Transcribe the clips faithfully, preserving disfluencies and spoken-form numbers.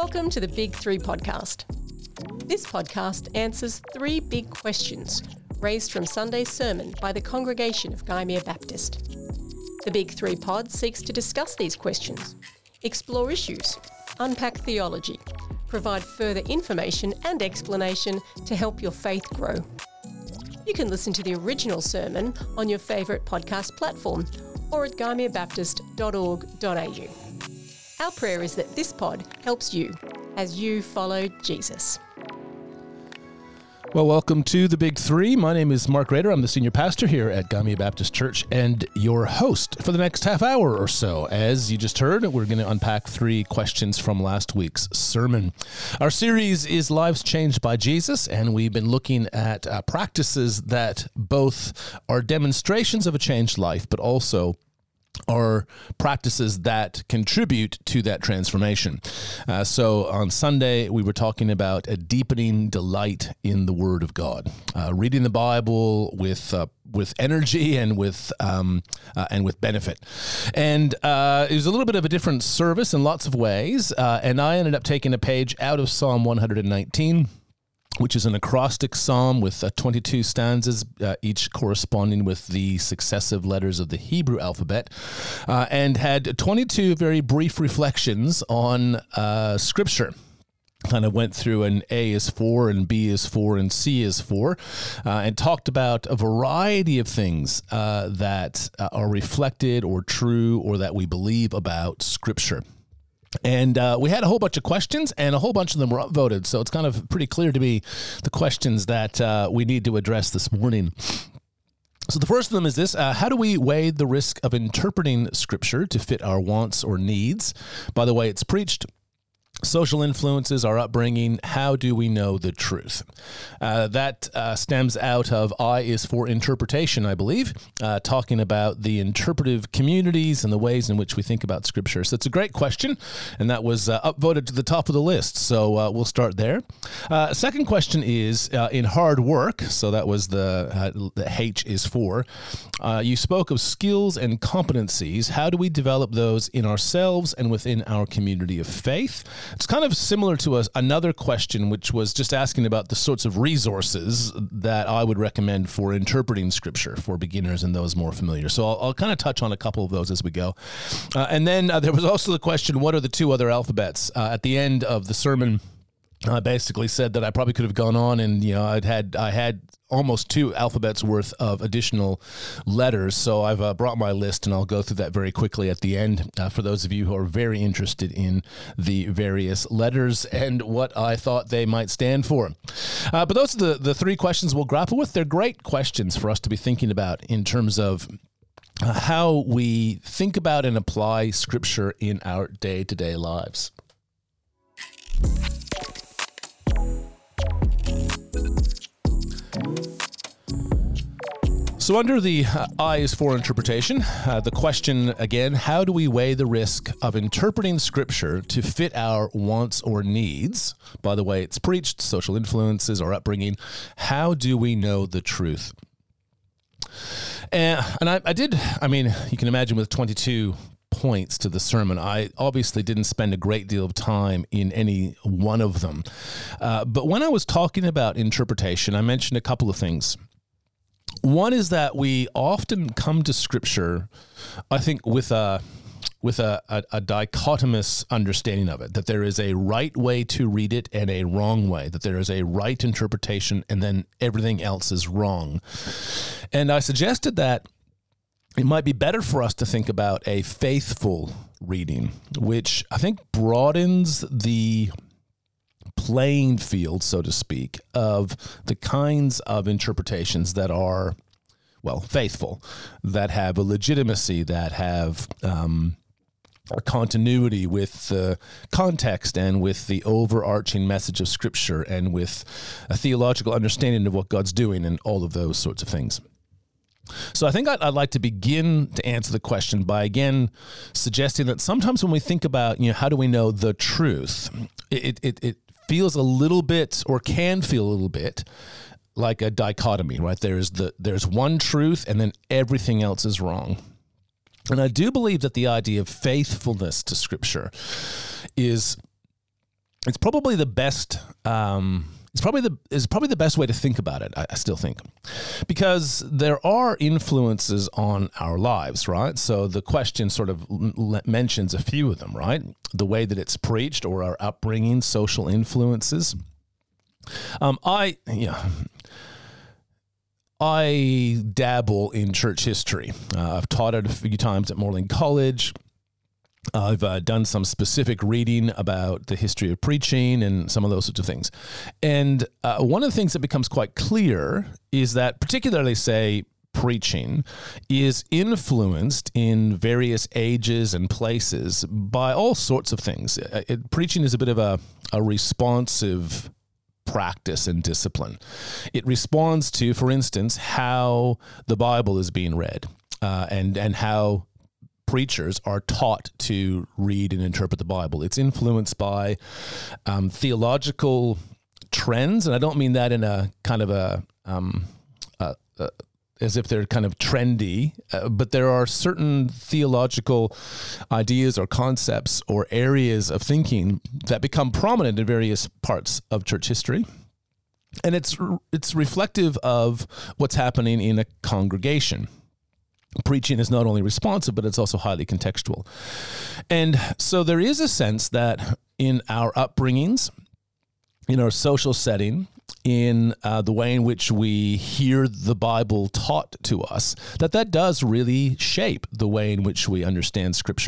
Welcome to the Big Three Podcast. This podcast answers three big questions raised from Sunday's sermon by the congregation of Gymea Baptist. The Big Three Pod seeks to discuss these questions, explore issues, unpack theology, provide further information and explanation to help your faith grow. You can listen to the original sermon on your favourite podcast platform or at gymea baptist dot org dot a u. Our prayer is that this pod helps you as you follow Jesus. Well, welcome to the Big Three. My name is Mark Rader. I'm the senior pastor here at Gymea Baptist Church and your host for the next half hour or so. As you just heard, we're going to unpack three questions from last week's sermon. Our series is Lives Changed by Jesus, and we've been looking at uh, practices that both are demonstrations of a changed life, but also are practices that contribute to that transformation. Uh, so on Sunday, we were talking about a deepening delight in the Word of God, uh, reading the Bible with uh, with energy and with um, uh, and with benefit. And uh, it was a little bit of a different service in lots of ways. Uh, and I ended up taking a page out of Psalm one hundred nineteen, which is an acrostic psalm with uh, twenty-two stanzas, uh, each corresponding with the successive letters of the Hebrew alphabet, uh, and had twenty-two very brief reflections on uh, Scripture. Kind of went through an A is for, and B is for, and C is for, uh, and talked about a variety of things uh, that uh, are reflected or true or that we believe about Scripture. And uh, we had a whole bunch of questions, and a whole bunch of them were upvoted. So it's kind of pretty clear to me the questions that uh, we need to address this morning. So the first of them is this: uh, how do we weigh the risk of interpreting Scripture to fit our wants or needs? By the way, it's preached. Social influences, our upbringing, how do we know the truth? Uh, that uh, stems out of I is for interpretation, I believe, uh, talking about the interpretive communities and the ways in which we think about Scripture. So it's a great question, and that was uh, upvoted to the top of the list. So uh, we'll start there. Uh, second question is uh, in hard work. So that was the, uh, the H is for. Uh, you spoke of skills and competencies. How do we develop those in ourselves and within our community of faith? It's kind of similar to a, another question, which was just asking about the sorts of resources that I would recommend for interpreting Scripture for beginners and those more familiar. So I'll, I'll kind of touch on a couple of those as we go. Uh, and then uh, there was also the question, what are the two other alphabets? Uh, at the end of the sermon, I basically said that I probably could have gone on and, you know, I'd had, I had almost two alphabets worth of additional letters. So I've uh, brought my list, and I'll go through that very quickly at the end uh, for those of you who are very interested in the various letters and what I thought they might stand for. Uh, but those are the, the three questions we'll grapple with. They're great questions for us to be thinking about in terms of uh, how we think about and apply Scripture in our day-to-day lives. So under the uh, I is for interpretation, uh, the question again, how do we weigh the risk of interpreting Scripture to fit our wants or needs? By the way, it's preached, social influences, our upbringing. How do we know the truth? And, and I, I did, I mean, you can imagine with twenty-two points to the sermon, I obviously didn't spend a great deal of time in any one of them. Uh, but when I was talking about interpretation, I mentioned a couple of things. One is that we often come to Scripture, I think, with a with a, a, a dichotomous understanding of it, that there is a right way to read it and a wrong way, that there is a right interpretation and then everything else is wrong. And I suggested that it might be better for us to think about a faithful reading, which I think broadens the playing field, so to speak, of the kinds of interpretations that are, well, faithful, that have a legitimacy, that have um, a continuity with the context and with the overarching message of Scripture and with a theological understanding of what God's doing and all of those sorts of things. So I think I'd, I'd like to begin to answer the question by, again, suggesting that sometimes when we think about, you know, how do we know the truth, it it it feels a little bit, or can feel a little bit, like a dichotomy, right? There's the there's one truth, and then everything else is wrong. And I do believe that the idea of faithfulness to Scripture is it's probably the best. Um, it's probably the is probably the best way to think about it. I, I still think, because there are influences on our lives, right? So the question sort of l- mentions a few of them, right? The way that it's preached, or our upbringing, social influences. Um, I yeah. I dabble in church history. Uh, I've taught it a few times at Moreland College. I've uh, done some specific reading about the history of preaching and some of those sorts of things. And uh, one of the things that becomes quite clear is that particularly, say, preaching is influenced in various ages and places by all sorts of things. It, it, preaching is a bit of a, a responsive practice and discipline. It responds to, for instance, how the Bible is being read, uh, and and how preachers are taught to read and interpret the Bible. It's influenced by um, theological trends, and I don't mean that in a kind of a um, uh, uh, as if they're kind of trendy, uh, but there are certain theological ideas or concepts or areas of thinking that become prominent in various parts of church history. And it's it's reflective of what's happening in a congregation. Preaching is not only responsive, but it's also highly contextual. And so there is a sense that in our upbringings, in our social setting, in uh, the way in which we hear the Bible taught to us, that that does really shape the way in which we understand Scripture.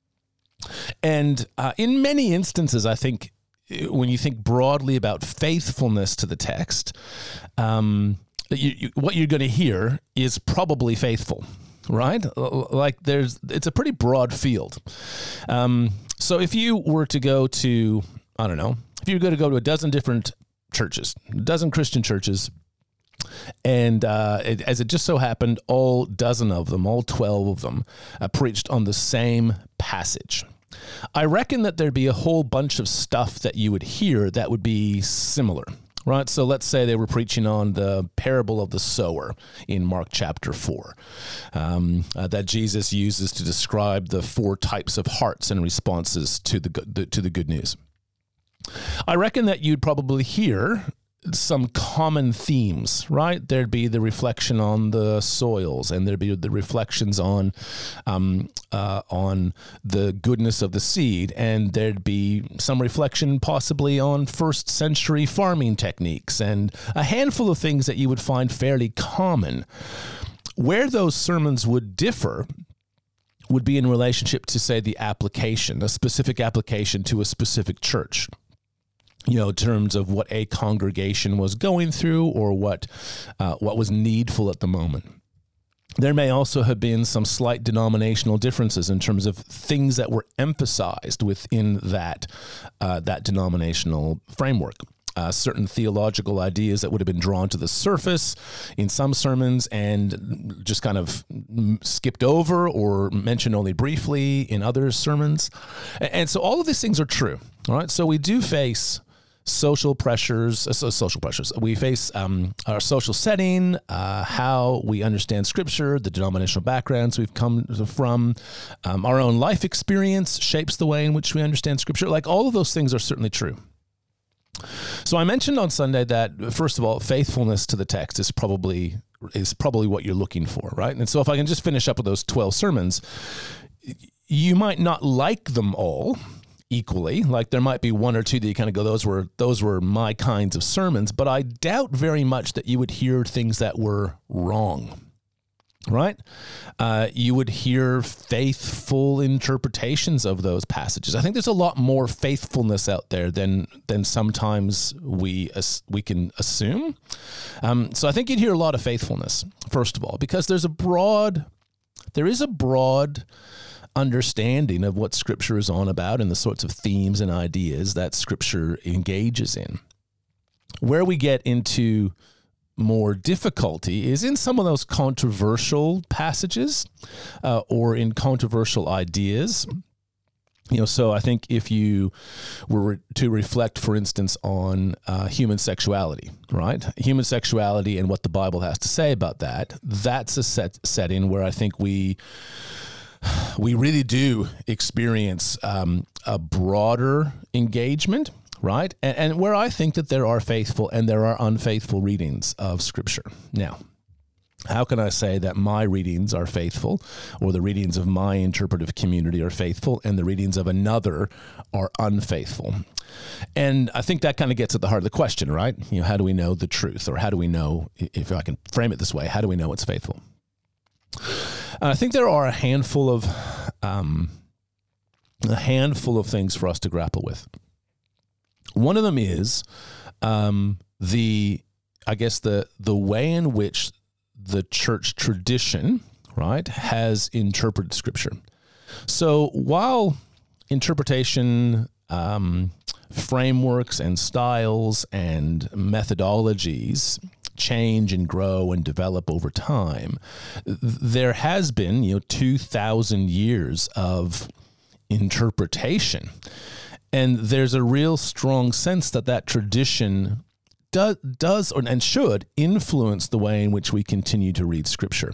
And uh, in many instances, I think, when you think broadly about faithfulness to the text, um, you, you, what you're going to hear is probably faithful, right? Like there's, it's a pretty broad field. Um, so if you were to go to, I don't know, if you were going to go to a dozen different churches, a dozen Christian churches, and uh, it, as it just so happened, all dozen of them, all twelve of them, uh, preached on the same passage, I reckon that there'd be a whole bunch of stuff that you would hear that would be similar, right? So let's say they were preaching on the parable of the sower in Mark chapter four, um, uh, that Jesus uses to describe the four types of hearts and responses to the, the to the good news. I reckon that you'd probably hear some common themes, right? There'd be the reflection on the soils, and there'd be the reflections on um, uh, on the goodness of the seed, and there'd be some reflection possibly on first century farming techniques, and a handful of things that you would find fairly common. Where those sermons would differ would be in relationship to, say, the application, a specific application to a specific church. You know, in terms of what a congregation was going through, or what uh, what was needful at the moment. There may also have been some slight denominational differences in terms of things that were emphasized within that uh, that denominational framework. Uh, certain theological ideas that would have been drawn to the surface in some sermons and just kind of skipped over or mentioned only briefly in other sermons. And so all of these things are true. All right. So we do face social pressures, uh, social pressures. We face um, our social setting, uh, how we understand Scripture, the denominational backgrounds we've come from, um, our own life experience shapes the way in which we understand Scripture. Like all of those things are certainly true. So I mentioned on Sunday that, first of all, faithfulness to the text is probably is probably what you're looking for, right? And so if I can just finish up with those twelve sermons, you might not like them all equally. Like there might be one or two that you kind of go, those were those were my kinds of sermons, but I doubt very much that you would hear things that were wrong. Right? Uh, you would hear faithful interpretations of those passages. I think there's a lot more faithfulness out there than than sometimes we as, we can assume. Um, so I think you'd hear a lot of faithfulness, first of all, because there's a broad, there is a broad understanding of what Scripture is on about and the sorts of themes and ideas that Scripture engages in. Where we get into more difficulty is in some of those controversial passages uh, or in controversial ideas. You know, so I think if you were to reflect, for instance, on uh, human sexuality, right? Human sexuality and what the Bible has to say about that, that's a set setting where I think we we really do experience um, a broader engagement right? And, and where I think that there are faithful and there are unfaithful readings of Scripture. Now, how can I say that my readings are faithful, or the readings of my interpretive community are faithful, and the readings of another are unfaithful? And I think that kind of gets at the heart of the question, right? You know, how do we know the truth, or how do we know, if I can frame it this way, how do we know it's faithful? And I think there are a handful of um, a handful of things for us to grapple with. One of them is um, the, I guess the the way in which the church tradition, right, has interpreted Scripture. So while interpretation um, frameworks and styles and methodologies change and grow and develop over time, there has been, you know, two thousand years of interpretation. And there's a real strong sense that that tradition does, does and should influence the way in which we continue to read Scripture.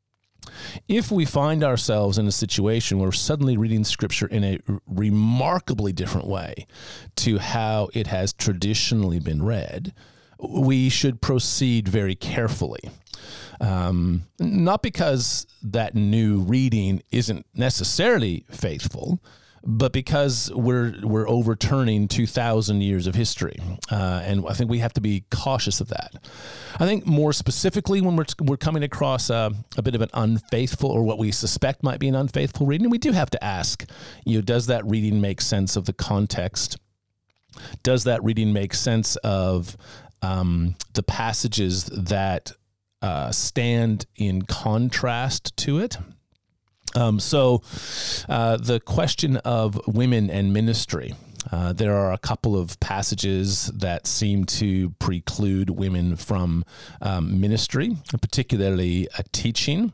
If we find ourselves in a situation where we're suddenly reading Scripture in a remarkably different way to how it has traditionally been read, we should proceed very carefully. Um, not because that new reading isn't necessarily faithful, but because we're we're overturning two thousand years of history, uh, and I think we have to be cautious of that. I think more specifically when we're we're coming across a, a bit of an unfaithful, or what we suspect might be an unfaithful reading, we do have to ask, you know, does that reading make sense of the context? Does that reading make sense of um, the passages that uh, stand in contrast to it? Um, so uh, the question of women and ministry, uh, there are a couple of passages that seem to preclude women from um, ministry, particularly a teaching.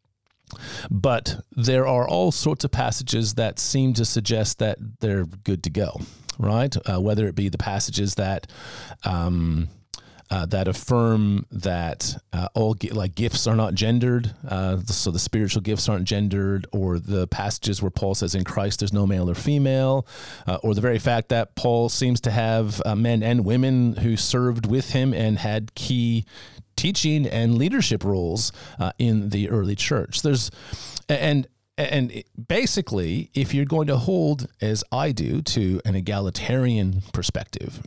But there are all sorts of passages that seem to suggest that they're good to go, right? Uh, whether it be the passages that um, Uh, that affirm that uh, all gi- like gifts are not gendered, uh, so the spiritual gifts aren't gendered, or the passages where Paul says in Christ there's no male or female, uh, or the very fact that Paul seems to have uh, men and women who served with him and had key teaching and leadership roles uh, in the early church. There's and and basically, if you're going to hold, as I do, to an egalitarian perspective,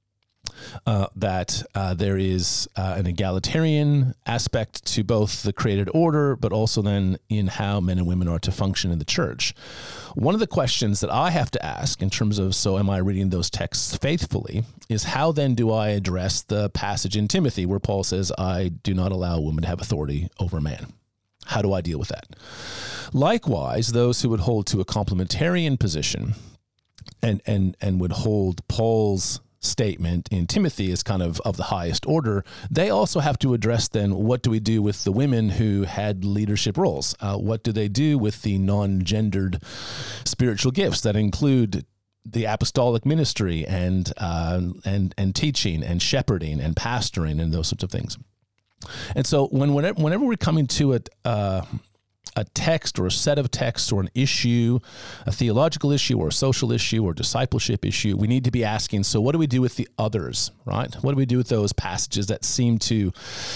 Uh, that uh, there is uh, an egalitarian aspect to both the created order, but also then in how men and women are to function in the church. One of the questions that I have to ask in terms of, so am I reading those texts faithfully, is how then do I address the passage in Timothy where Paul says, I do not allow women to have authority over man? How do I deal with that? Likewise, those who would hold to a complementarian position and and and would hold Paul's statement in Timothy is kind of of the highest order, they also have to address then, what do we do with the women who had leadership roles? Uh, what do they do with the non-gendered spiritual gifts that include the apostolic ministry and uh, and and teaching and shepherding and pastoring and those sorts of things? And so when whenever, whenever we're coming to it, uh, a text or a set of texts or an issue, a theological issue or a social issue or discipleship issue, we need to be asking, so what do we do with the others, right? What do we do with those passages that seem to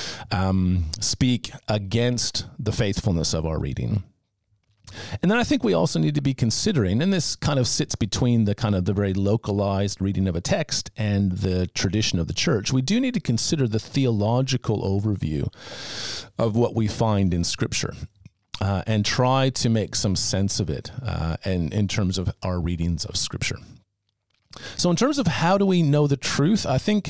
um, speak against the faithfulness of our reading? And then I think we also need to be considering, and this kind of sits between the kind of the very localized reading of a text and the tradition of the church, we do need to consider the theological overview of what we find in Scripture. Uh, and try to make some sense of it uh, and in terms of our readings of Scripture. So in terms of how do we know the truth, I think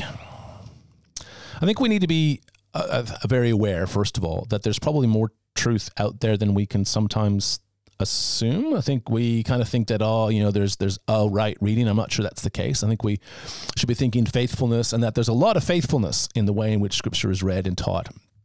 I think we need to be uh, uh, very aware, first of all, that there's probably more truth out there than we can sometimes assume. I think we kind of think that, oh, you know, there's there's a right reading. I'm not sure that's the case. I think we should be thinking faithfulness, and that there's a lot of faithfulness in the way in which Scripture is read and taught.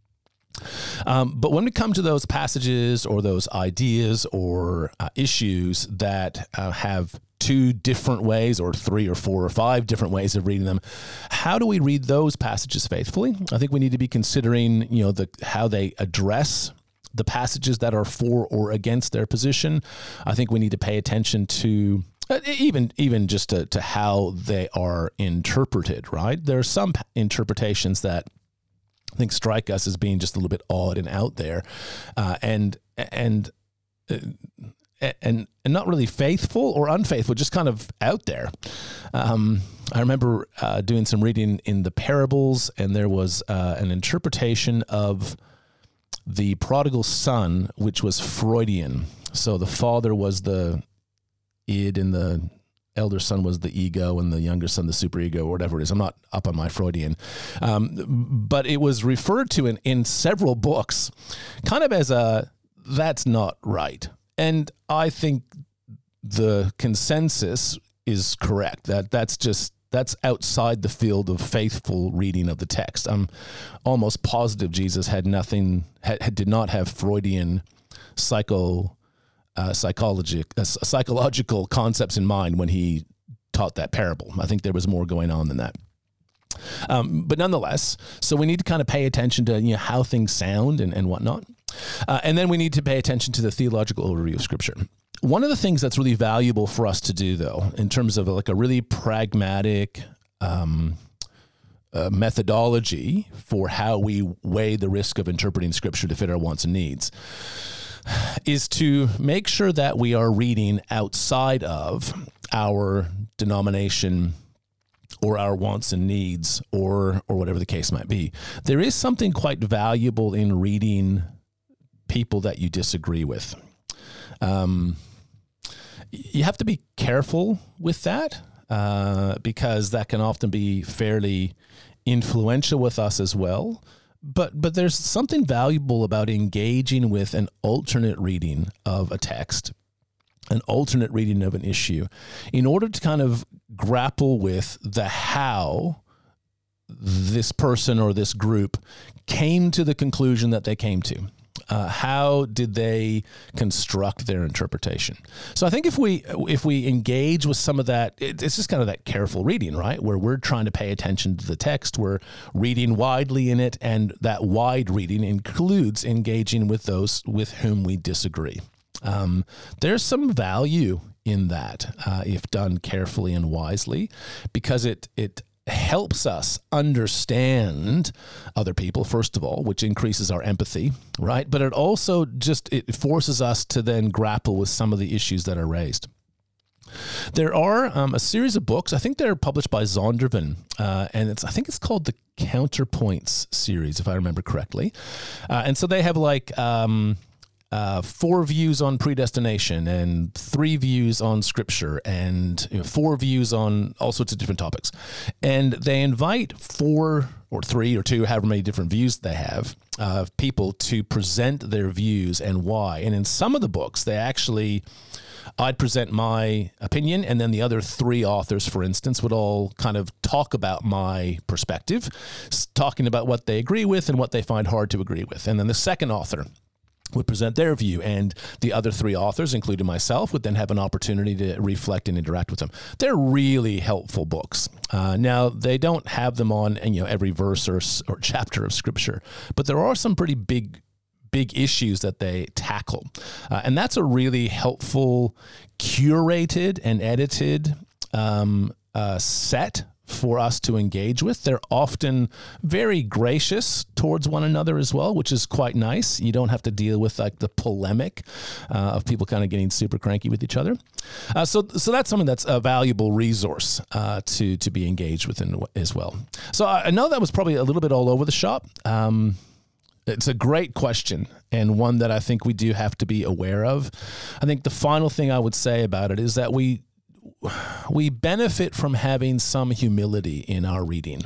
Um, but when we come to those passages or those ideas or uh, issues that uh, have two different ways or three or four or five different ways of reading them, how do we read those passages faithfully? I think we need to be considering, you know, the how they address the passages that are for or against their position. I think we need to pay attention to Uh, even even just to, to how they are interpreted, right? There are some interpretations that I think strike us as being just a little bit odd and out there, uh, and and uh, and and not really faithful or unfaithful, just kind of out there. Um, I remember uh, doing some reading in the parables, and there was uh, an interpretation of the prodigal son, which was Freudian. So the father was the id, and the elder son was the ego, and the younger son the superego, or whatever it is. I'm not up on my Freudian, um, but it was referred to in, in several books, kind of as a that's not right. And I think the consensus is correct. That that's just that's outside the field of faithful reading of the text. I'm almost positive Jesus had nothing, had, had did not have Freudian psycho. Uh, psychologic, uh, psychological concepts in mind when he taught that parable. I think there was more going on than that. Um, but nonetheless, so we need to kind of pay attention to, you know, how things sound and, and whatnot. Uh, and then we need to pay attention to the theological overview of Scripture. One of the things that's really valuable for us to do, though, in terms of like a really pragmatic um, uh, methodology for how we weigh the risk of interpreting Scripture to fit our wants and needs, is to make sure that we are reading outside of our denomination or our wants and needs, or or whatever the case might be. There is something quite valuable in reading people that you disagree with. Um, you have to be careful with that, uh, because that can often be fairly influential with us as well. But but there's something valuable about engaging with an alternate reading of a text, an alternate reading of an issue, in order to kind of grapple with the how this person or this group came to the conclusion that they came to. Uh, how did they construct their interpretation? So I think if we if we engage with some of that, it, it's just kind of that careful reading, right? Where we're trying to pay attention to the text, we're reading widely in it, and that wide reading includes engaging with those with whom we disagree. Um, there's some value in that uh, if done carefully and wisely, because it it helps us understand other people, first of all, which increases our empathy, right? But it also just, it forces us to then grapple with some of the issues that are raised. There are um, a series of books, I think they're published by Zondervan, uh, and it's I think it's called the Counterpoints series, if I remember correctly. Uh, and so they have like... Um, Uh, four views on predestination, and three views on Scripture, and you know, four views on all sorts of different topics. And they invite four or three or two, however many different views they have, of uh, people to present their views and why. And in some of the books, they actually, I'd present my opinion, and then the other three authors, for instance, would all kind of talk about my perspective, talking about what they agree with and what they find hard to agree with. And then the second author would present their view, and the other three authors, including myself, would then have an opportunity to reflect and interact with them. They're really helpful books. Uh, now, they don't have them on, you know, every verse or, or chapter of Scripture, but there are some pretty big, big issues that they tackle, uh, and that's a really helpful, curated and edited um, uh, set for us to engage with. They're often very gracious towards one another as well, which is quite nice. You don't have to deal with like the polemic uh, of people kind of getting super cranky with each other. Uh, so, so that's something that's a valuable resource uh, to to be engaged with in, as well. So I know that was probably a little bit all over the shop. Um, It's a great question, and one that I think we do have to be aware of. I think the final thing I would say about it is that we we benefit from having some humility in our reading.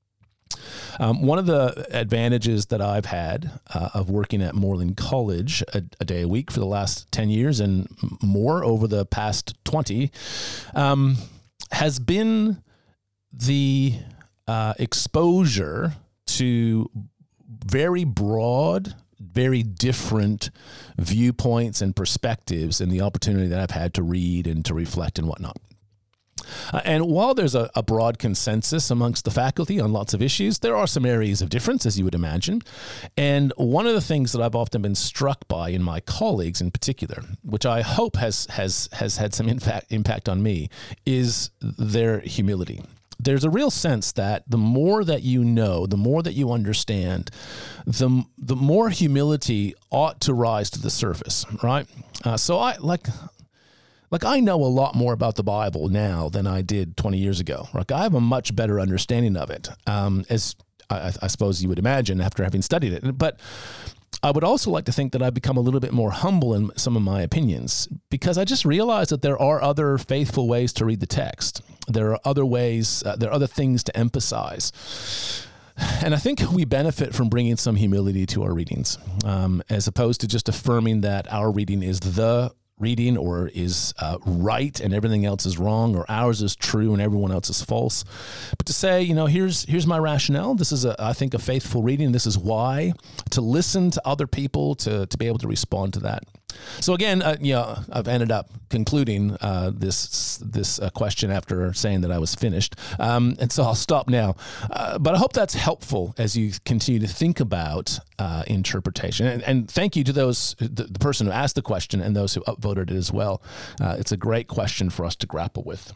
Um, one of the advantages that I've had uh, of working at Moreland College a, a day a week for the last ten years and more over the past twenty um, has been the uh, exposure to very broad, very different viewpoints and perspectives, and the opportunity that I've had to read and to reflect and whatnot. Uh, and while there's a, a broad consensus amongst the faculty on lots of issues, there are some areas of difference, as you would imagine. And one of the things that I've often been struck by in my colleagues in particular, which I hope has has has had some impact, impact on me, is their humility. There's a real sense that the more that you know, the more that you understand, the the more humility ought to rise to the surface, right? Uh, so I like... Like, I know a lot more about the Bible now than I did twenty years ago. Like, I have a much better understanding of it, um, as I, I suppose you would imagine after having studied it. But I would also like to think that I've become a little bit more humble in some of my opinions, because I just realized that there are other faithful ways to read the text. There are other ways, uh, there are other things to emphasize. And I think we benefit from bringing some humility to our readings, um, as opposed to just affirming that our reading is the reading or is uh, right and everything else is wrong, or ours is true and everyone else is false. But to say, you know, here's here's my rationale. This is, a, I think, a faithful reading. This is why. To listen to other people, to to be able to respond to that. So again, uh, you know, I've ended up concluding uh, this this uh, question after saying that I was finished, um, and so I'll stop now. Uh, but I hope that's helpful as you continue to think about uh, interpretation. And, and thank you to those, the, the person who asked the question and those who upvoted it as well. Uh, it's a great question for us to grapple with.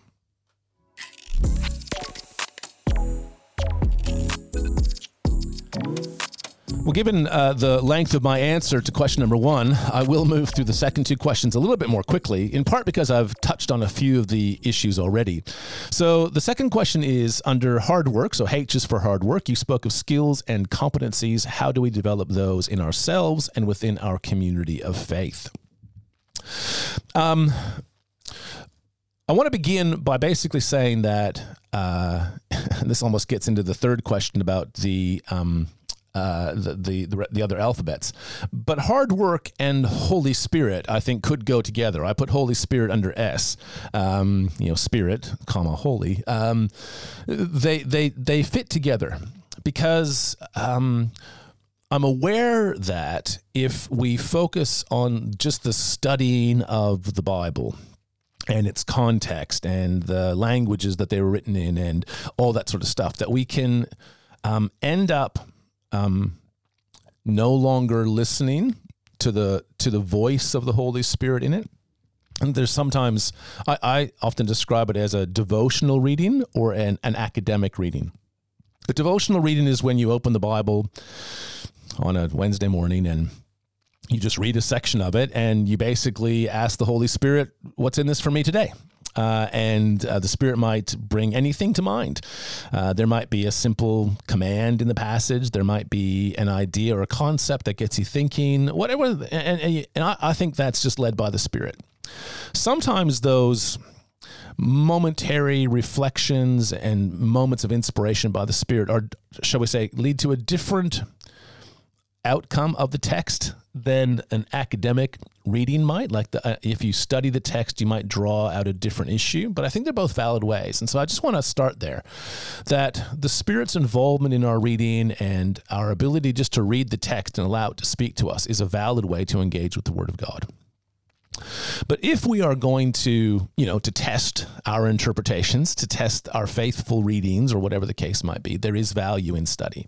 Well, given uh, the length of my answer to question number one, I will move through the second two questions a little bit more quickly, in part because I've touched on a few of the issues already. So the second question is under hard work. So H is for hard work. You spoke of skills and competencies. How do we develop those in ourselves and within our community of faith? Um, I want to begin by basically saying that uh, this almost gets into the third question about the um, Uh, the, the the the other alphabets, but hard work and Holy Spirit, I think, could go together. I put Holy Spirit under S, um, you know, Spirit, comma Holy. Um, they they they fit together because um, I'm aware that if we focus on just the studying of the Bible and its context and the languages that they were written in and all that sort of stuff, that we can um, end up Um, no longer listening to the to the voice of the Holy Spirit in it. And there's sometimes, I, I often describe it as a devotional reading or an, an academic reading. A devotional reading is when you open the Bible on a Wednesday morning and you just read a section of it and you basically ask the Holy Spirit, what's in this for me today? Uh, and uh, the Spirit might bring anything to mind. Uh, there might be a simple command in the passage. There might be an idea or a concept that gets you thinking, whatever. And, and, and I, I think that's just led by the Spirit. Sometimes those momentary reflections and moments of inspiration by the Spirit are, shall we say, lead to a different outcome of the text than an academic reading might. Like the, uh, if you study the text, you might draw out a different issue, but I think they're both valid ways. And so I just want to start there, that the Spirit's involvement in our reading and our ability just to read the text and allow it to speak to us is a valid way to engage with the Word of God. But if we are going to, you know, to test our interpretations, to test our faithful readings or whatever the case might be, there is value in study.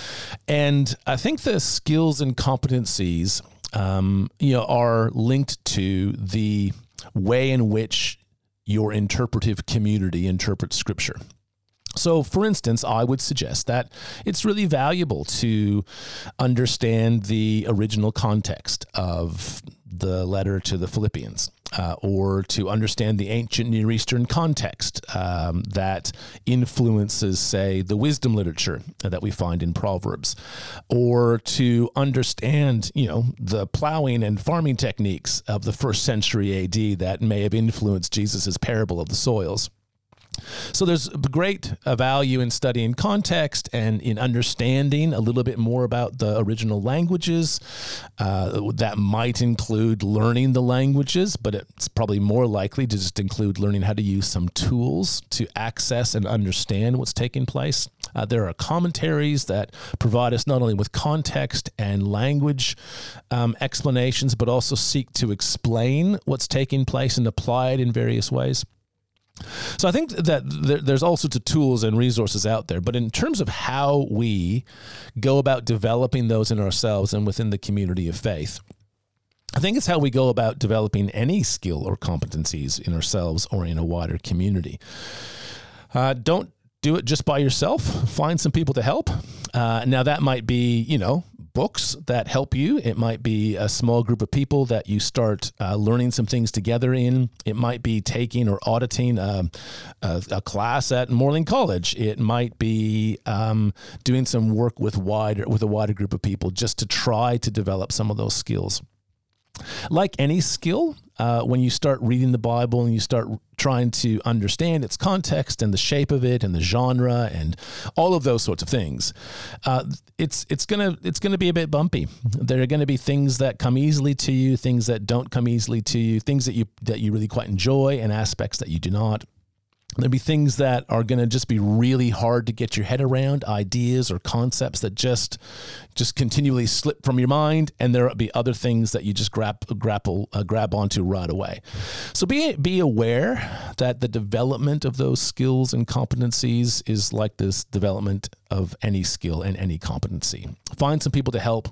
And I think the skills and competencies, um, you know, are linked to the way in which your interpretive community interprets Scripture. So, for instance, I would suggest that it's really valuable to understand the original context of the letter to the Philippians, uh, or to understand the ancient Near Eastern context um, that influences, say, the wisdom literature that we find in Proverbs, or to understand, you know, the plowing and farming techniques of the first century A D that may have influenced Jesus's parable of the soils. So there's great value in studying context and in understanding a little bit more about the original languages. Uh, that might include learning the languages, but it's probably more likely to just include learning how to use some tools to access and understand what's taking place. Uh, there are commentaries that provide us not only with context and language um, explanations, but also seek to explain what's taking place and apply it in various ways. So I think that there, there's all sorts of tools and resources out there, but in terms of how we go about developing those in ourselves and within the community of faith, I think it's how we go about developing any skill or competencies in ourselves or in a wider community. Uh, don't do it just by yourself. Find some people to help. Uh, now that might be, you know, books that help you. It might be a small group of people that you start uh, learning some things together in. It might be taking or auditing a, a, a class at Moreland College. It might be um, doing some work with wider with a wider group of people just to try to develop some of those skills. Like any skill, uh, when you start reading the Bible and you start trying to understand its context and the shape of it and the genre and all of those sorts of things, uh, it's it's gonna it's gonna be a bit bumpy. There are going to be things that come easily to you, things that don't come easily to you, things that you that you really quite enjoy, and aspects that you do not. There'll be things that are going to just be really hard to get your head around, ideas or concepts that just just continually slip from your mind, and there'll be other things that you just grab, grapple, uh, grab onto right away. So be be aware that the development of those skills and competencies is like this development of any skill and any competency. Find some people to help.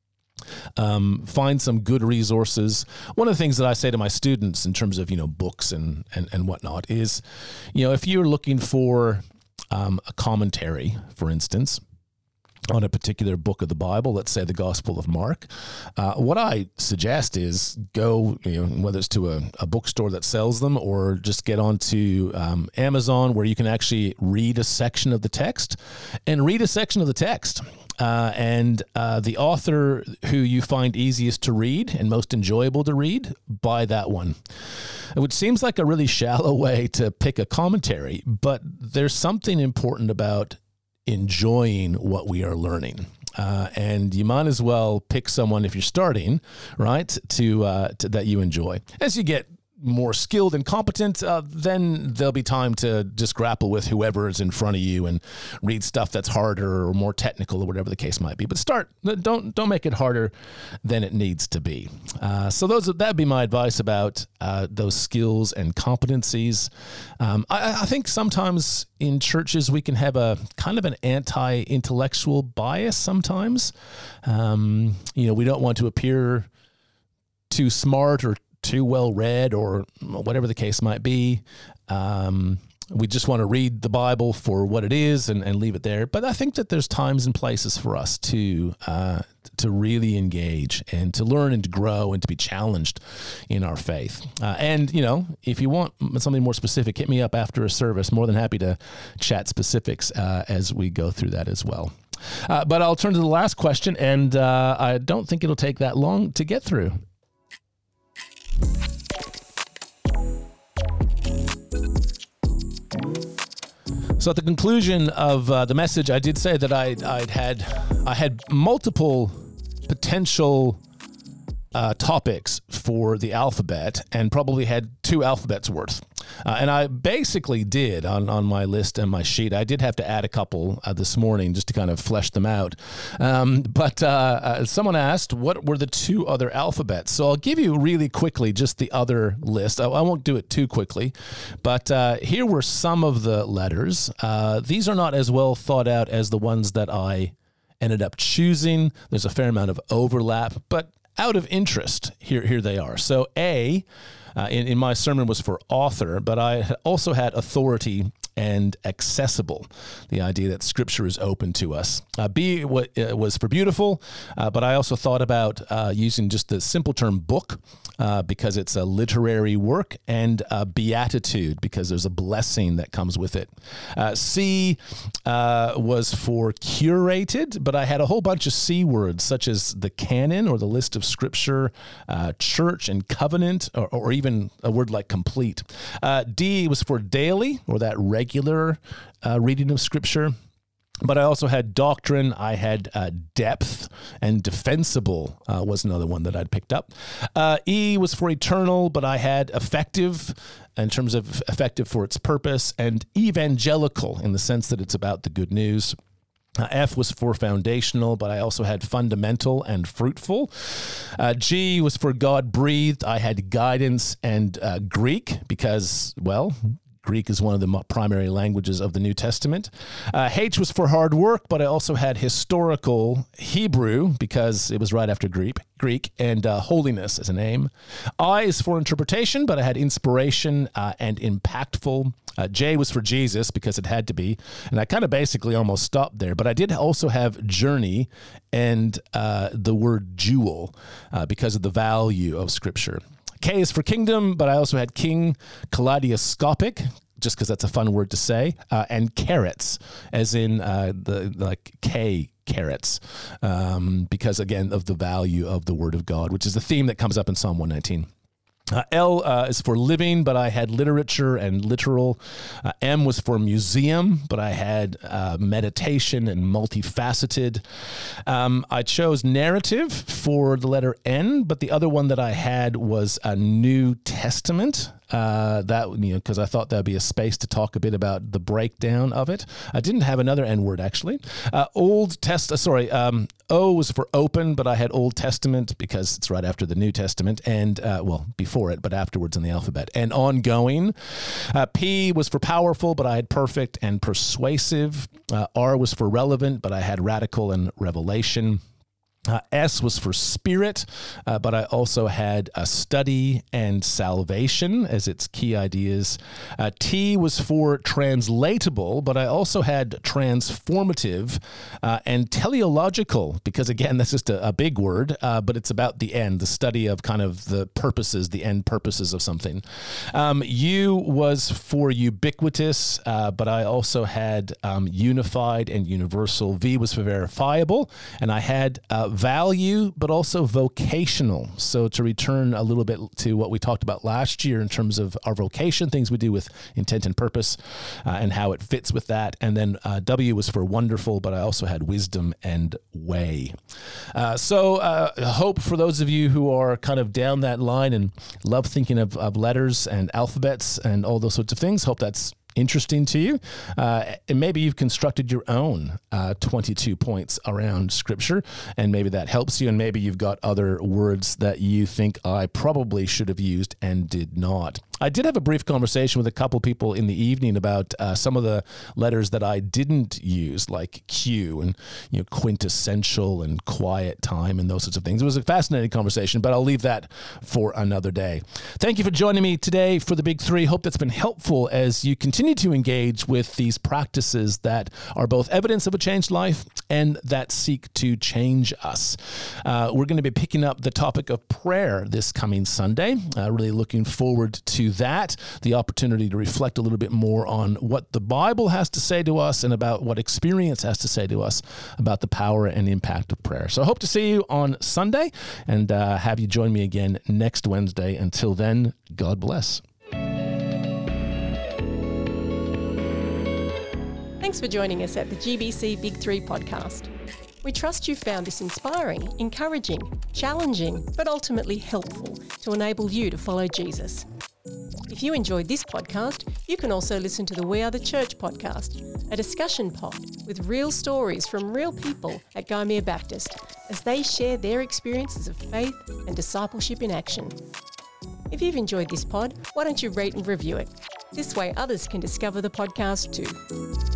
Um, find some good resources. One of the things that I say to my students in terms of, you know, books and, and, and whatnot is, you know, if you're looking for um, a commentary, for instance, on a particular book of the Bible, let's say the Gospel of Mark, uh, what I suggest is go, you know, whether it's to a, a bookstore that sells them or just get onto um, Amazon where you can actually read a section of the text and read a section of the text. Uh, and uh, the author who you find easiest to read and most enjoyable to read, buy that one. Which seems like a really shallow way to pick a commentary, but there's something important about enjoying what we are learning. Uh, and you might as well pick someone, if you're starting, right, to, uh, to that you enjoy. As you get more skilled and competent, uh, then there'll be time to just grapple with whoever is in front of you and read stuff that's harder or more technical or whatever the case might be. But start, don't don't make it harder than it needs to be. Uh, so those that'd be my advice about uh, those skills and competencies. Um, I, I think sometimes in churches we can have a kind of an anti-intellectual bias sometimes. Um, you know, we don't want to appear too smart or too well read or whatever the case might be. Um, we just want to read the Bible for what it is and, and leave it there. But I think that there's times and places for us to uh, to really engage and to learn and to grow and to be challenged in our faith. Uh, and, you know, if you want something more specific, hit me up after a service. More than happy to chat specifics uh, as we go through that as well. Uh, but I'll turn to the last question, and uh, I don't think it'll take that long to get through. So at the conclusion of uh, the message, I did say that I I'd had I had multiple potential uh, topics for the alphabet, and probably had two alphabets worth. Uh, and I basically did on, on my list and my sheet. I did have to add a couple uh, this morning just to kind of flesh them out. Um, but uh, uh, someone asked, what were the two other alphabets? So I'll give you really quickly just the other list. I, I won't do it too quickly. But uh, here were some of the letters. Uh, these are not as well thought out as the ones that I ended up choosing. There's a fair amount of overlap, but out of interest, here, here they are. So A, Uh, in, in my sermon was for author, but I also had authority and accessible, the idea that Scripture is open to us. Uh, B w- was for beautiful, uh, but I also thought about uh, using just the simple term book uh, because it's a literary work, and uh, beatitude because there's a blessing that comes with it. Uh, C uh, was for curated, but I had a whole bunch of C words such as the canon or the list of Scripture, uh, church and covenant, or, or even a word like complete. Uh, D was for daily, or that regular regular uh, reading of Scripture. But I also had doctrine, I had uh, depth, and defensible uh, was another one that I'd picked up. Uh, E was for eternal, but I had effective in terms of effective for its purpose, and evangelical in the sense that it's about the good news. Uh, F was for foundational, but I also had fundamental and fruitful. Uh, G was for God-breathed. I had guidance and uh, Greek because, well, Greek is one of the mo- primary languages of the New Testament. Uh, H was for hard work, but I also had historical Hebrew because it was right after Greek, Greek and uh, holiness as a name. I is for interpretation, but I had inspiration uh, and impactful. Uh, J was for Jesus because it had to be, and I kind of basically almost stopped there. But I did also have journey and uh, the word jewel uh, because of the value of Scripture. K is for kingdom, but I also had king, kaleidoscopic, just because that's a fun word to say, uh, and carrots, as in uh, the like K carrots, um, because again of the value of the Word of God, which is the theme that comes up in Psalm one nineteen. Uh, L uh, is for living, but I had literature and literal. Uh, M was for museum, but I had uh, meditation and multifaceted. Um, I chose narrative for the letter N, but the other one that I had was a New Testament. Uh, that you know, because I thought there'd be a space to talk a bit about the breakdown of it. I didn't have another N word actually. Uh, Old Test, uh, sorry, um, O was for open, but I had Old Testament because it's right after the New Testament, and uh, well, before it, but afterwards in the alphabet. And ongoing. Uh, P was for powerful, but I had perfect and persuasive. Uh, R was for relevant, but I had radical and revelation. Uh, S was for spirit, uh, but I also had a study and salvation as its key ideas. Uh, T was for translatable, but I also had transformative uh, and teleological, because again, that's just a, a big word, uh, but it's about the end, the study of kind of the purposes, the end purposes of something. Um, U was for ubiquitous, uh, but I also had um, unified and universal. V was for verifiable, and I had uh, value, but also vocational. So to return a little bit to what we talked about last year in terms of our vocation, things we do with intent and purpose, uh, and how it fits with that. And then uh, W was for wonderful, but I also had wisdom and way. Uh, so uh, hope for those of you who are kind of down that line and love thinking of, of letters and alphabets and all those sorts of things, hope that's interesting to you. Uh, and maybe you've constructed your own uh, twenty-two points around Scripture, and maybe that helps you, and maybe you've got other words that you think I probably should have used and did not. I did have a brief conversation with a couple people in the evening about uh, some of the letters that I didn't use, like Q and you know quintessential and quiet time and those sorts of things. It was a fascinating conversation, but I'll leave that for another day. Thank you for joining me today for the Big Three. Hope that's been helpful as you continue to engage with these practices that are both evidence of a changed life and that seek to change us. Uh, we're going to be picking up the topic of prayer this coming Sunday. Uh, really looking forward to that, the opportunity to reflect a little bit more on what the Bible has to say to us and about what experience has to say to us about the power and impact of prayer. So I hope to see you on Sunday and uh, have you join me again next Wednesday. Until then, God bless. Thanks for joining us at the G B C Big Three podcast. We trust you found this inspiring, encouraging, challenging, but ultimately helpful to enable you to follow Jesus. If you enjoyed this podcast, you can also listen to the We Are the Church podcast, a discussion pod with real stories from real people at Gymea Baptist as they share their experiences of faith and discipleship in action. If you've enjoyed this pod, why don't you rate and review it? This way others can discover the podcast too.